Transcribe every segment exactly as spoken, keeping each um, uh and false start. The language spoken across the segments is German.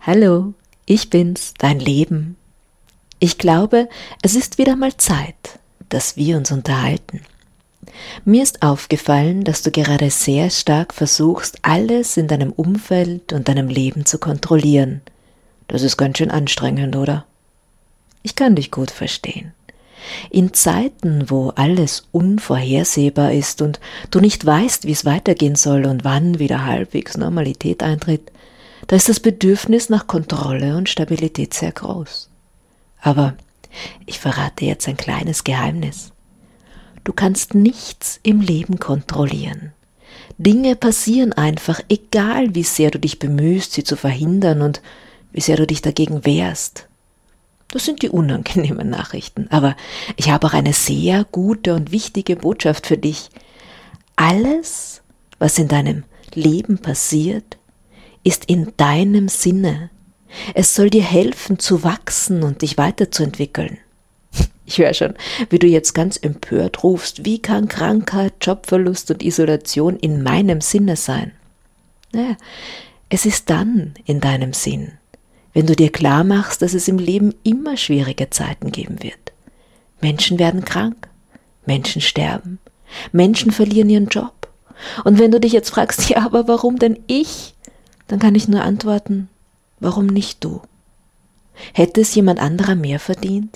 Hallo, ich bin's, dein Leben. Ich glaube, es ist wieder mal Zeit, dass wir uns unterhalten. Mir ist aufgefallen, dass du gerade sehr stark versuchst, alles in deinem Umfeld und deinem Leben zu kontrollieren. Das ist ganz schön anstrengend, oder? Ich kann dich gut verstehen. In Zeiten, wo alles unvorhersehbar ist und du nicht weißt, wie es weitergehen soll und wann wieder halbwegs Normalität eintritt, da ist das Bedürfnis nach Kontrolle und Stabilität sehr groß. Aber ich verrate jetzt ein kleines Geheimnis. Du kannst nichts im Leben kontrollieren. Dinge passieren einfach, egal wie sehr du dich bemühst, sie zu verhindern und wie sehr du dich dagegen wehrst. Das sind die unangenehmen Nachrichten, aber ich habe auch eine sehr gute und wichtige Botschaft für dich. Alles, was in deinem Leben passiert, ist in deinem Sinne. Es soll dir helfen zu wachsen und dich weiterzuentwickeln. Ich höre schon, wie du jetzt ganz empört rufst, wie kann Krankheit, Jobverlust und Isolation in meinem Sinne sein? Naja, es ist dann in deinem Sinn, wenn du dir klar machst, dass es im Leben immer schwierige Zeiten geben wird. Menschen werden krank, Menschen sterben, Menschen verlieren ihren Job. Und wenn du dich jetzt fragst, ja, aber warum denn ich? Dann kann ich nur antworten, warum nicht du? Hätte es jemand anderer mehr verdient?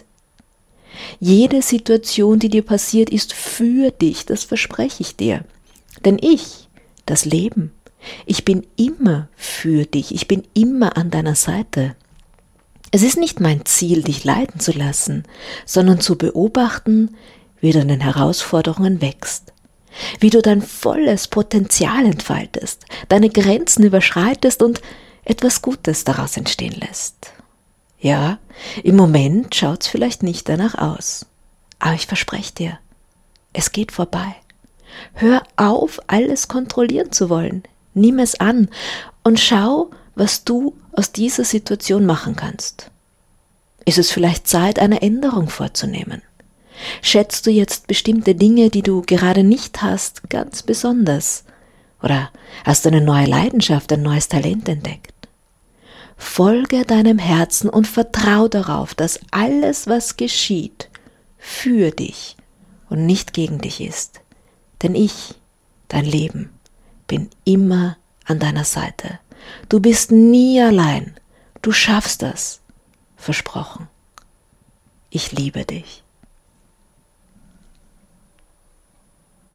Jede Situation, die dir passiert, ist für dich, das verspreche ich dir. Denn ich, das Leben, ich bin immer für dich, ich bin immer an deiner Seite. Es ist nicht mein Ziel, dich leiden zu lassen, sondern zu beobachten, wie du an den Herausforderungen wächst. Wie du dein volles Potenzial entfaltest, deine Grenzen überschreitest und etwas Gutes daraus entstehen lässt. Ja, im Moment schaut's vielleicht nicht danach aus, aber ich verspreche dir, es geht vorbei. Hör auf, alles kontrollieren zu wollen, nimm es an und schau, was du aus dieser Situation machen kannst. Ist es vielleicht Zeit, eine Änderung vorzunehmen? Schätzt du jetzt bestimmte Dinge, die du gerade nicht hast, ganz besonders? Oder hast du eine neue Leidenschaft, ein neues Talent entdeckt? Folge deinem Herzen und vertrau darauf, dass alles, was geschieht, für dich und nicht gegen dich ist. Denn ich, dein Leben, bin immer an deiner Seite. Du bist nie allein. Du schaffst das. Versprochen. Ich liebe dich.